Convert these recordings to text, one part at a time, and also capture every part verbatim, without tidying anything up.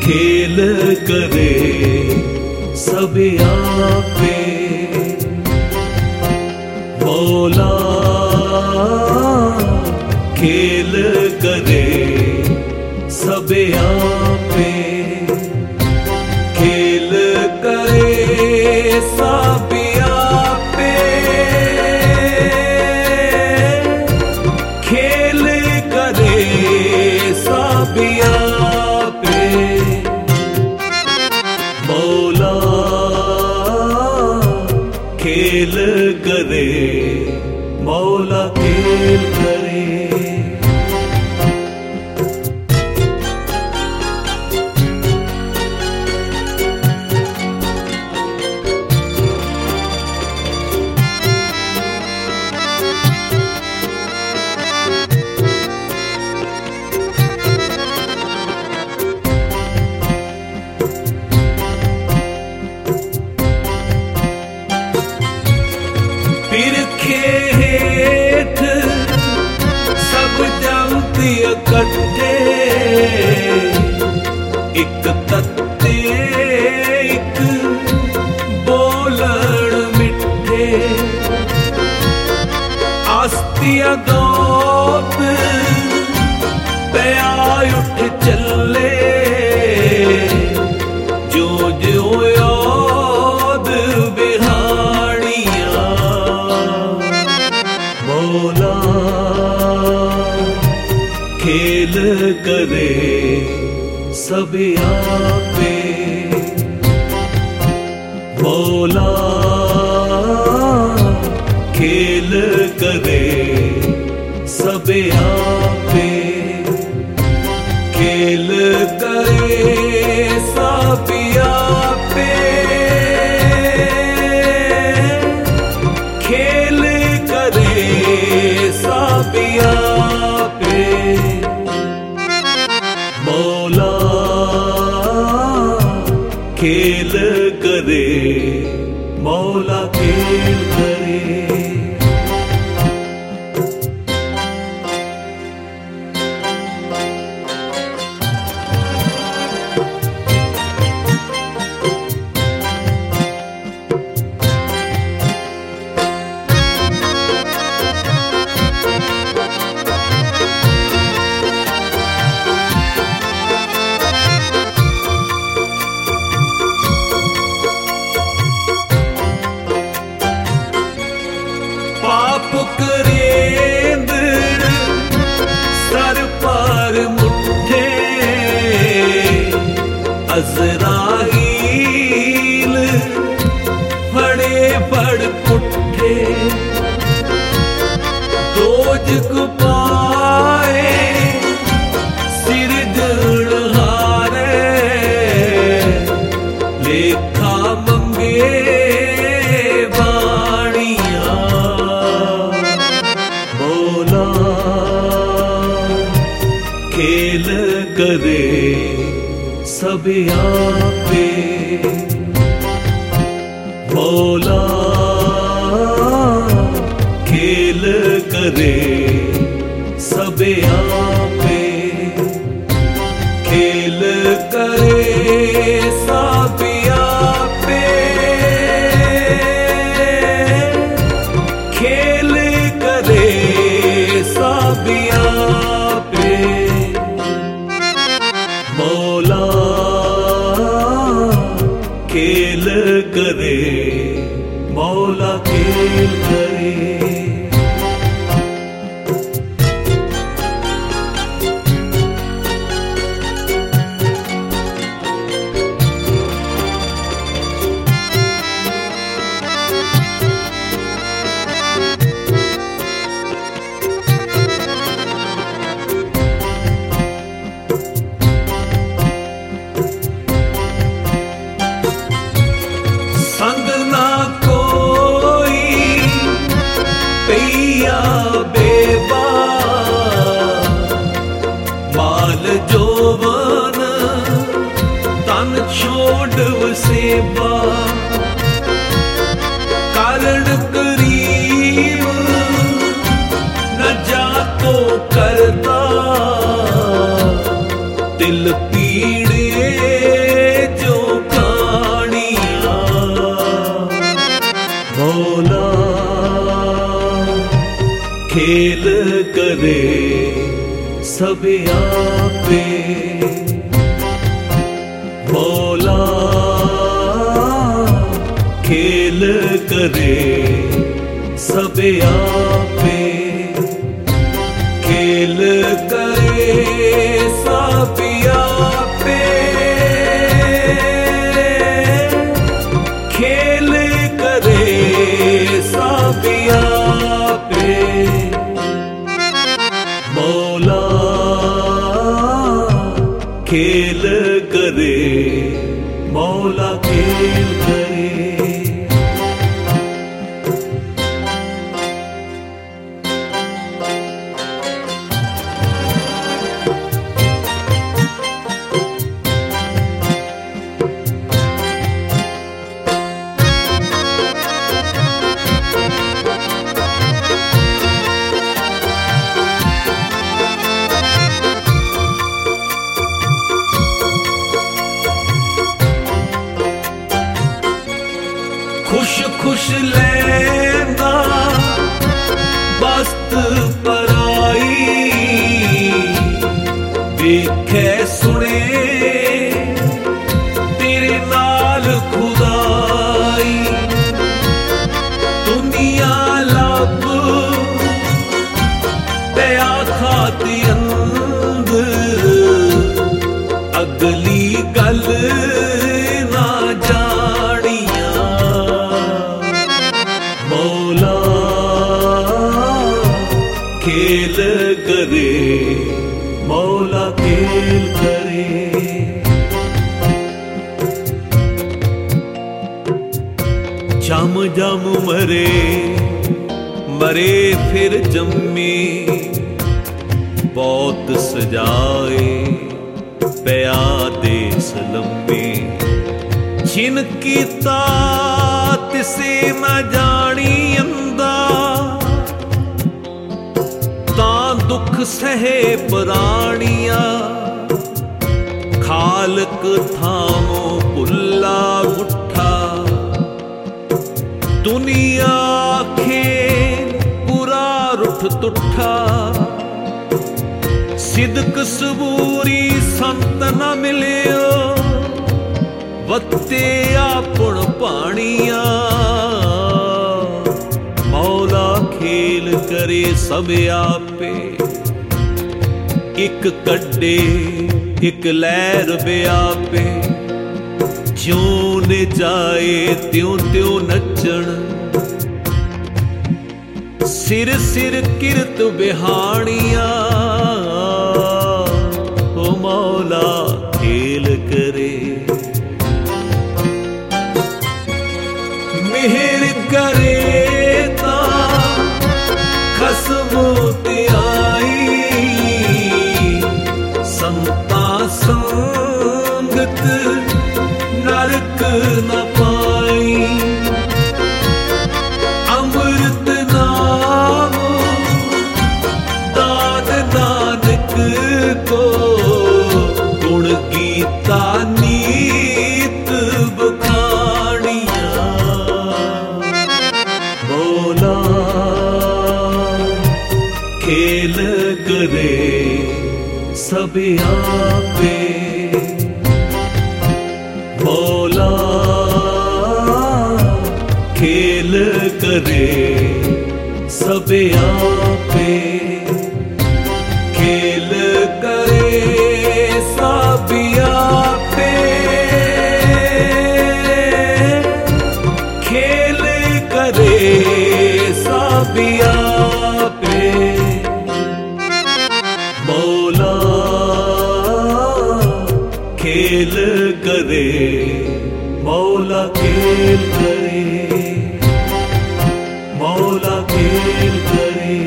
खेल करे सब आपे मौला, खेल करे सब आपे, खेल करे सब आपे, खेल करे सब आपे मौला, खेल करे मौला, खेल करे। पिरखे हेठ सब जमती इकट्ठे, एक तत्ते एक बोलण मिठे, आस्तिया गौत पया उठ चले, जो जो याद बिहाड़िया मौला, खेल करे सब आपे मौला, खेल करे सब आपे, खेल करे सब आपे, खेल करे सब आपे मौला, खेल करे मौला, खेल करे। पाप करेंद सर पर मुठे, अज़राईल फड़े फड़ पुठे, दोजख पाए सिर जड़ हारे, लेखा मंगे खेल करे सब आपे मौला, खेल करे सब आपे, खेल करे सब आपे, खेल करे सब आपे मौला, खेल करे मौला, खेल करे। संग ना कोई पैया बेबा, माल जोवन तन छोड़ वसेबा, कारण करीब न जा तो करता, दिल पीड़े करे सब आपे। मौला खेल करे सब आपे, खेल करे सब आपे, खेल करे सब आपे। मौला खेल करे, मौला खेल करे। खुश खुश लैंदा बस्त पराई, वेखे सुने तेरे नाल खुदाई। दुनिया लब पया खाती अंदर, अगली गल ना जानिया। मौला खेल करे, मौला खेल करे। जम जम मरे, मरे फिर जम्मे, बहुत सजाए पया देस लम्बे। जिनकी तात से न जानी अंदा, तां दुख सहे प्राणिया। खालक थामो पुल्ला उठा, दुनिया खेल पूरा रुठ तुठा। सिदक सबूरी संत न मिलियो, वत्ते आपन पानिया। मौला खेल करे सब आपे, एक कड्डे एक लहर ब्यापे। ज्यों ने जाए त्यों त्यों नचण, सिर सिर किरत बिहानिया। ओ मौला खेल करे, मेहर करे ता खसमो ते आई। संता संगत नरक न पाई, अमृत नाम दाद नानक को। गुण गीता नीत बखानिया। मौला खेल करे सब आपे। मौला खेल करे सब आपे, खेल करे सब आपे, खेल करे सब आपे। मौला खेल करे, मौला खेल करे, मौला खेल करे,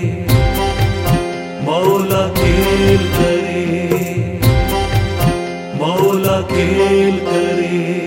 मौला खेल करे, मौला खेल करे।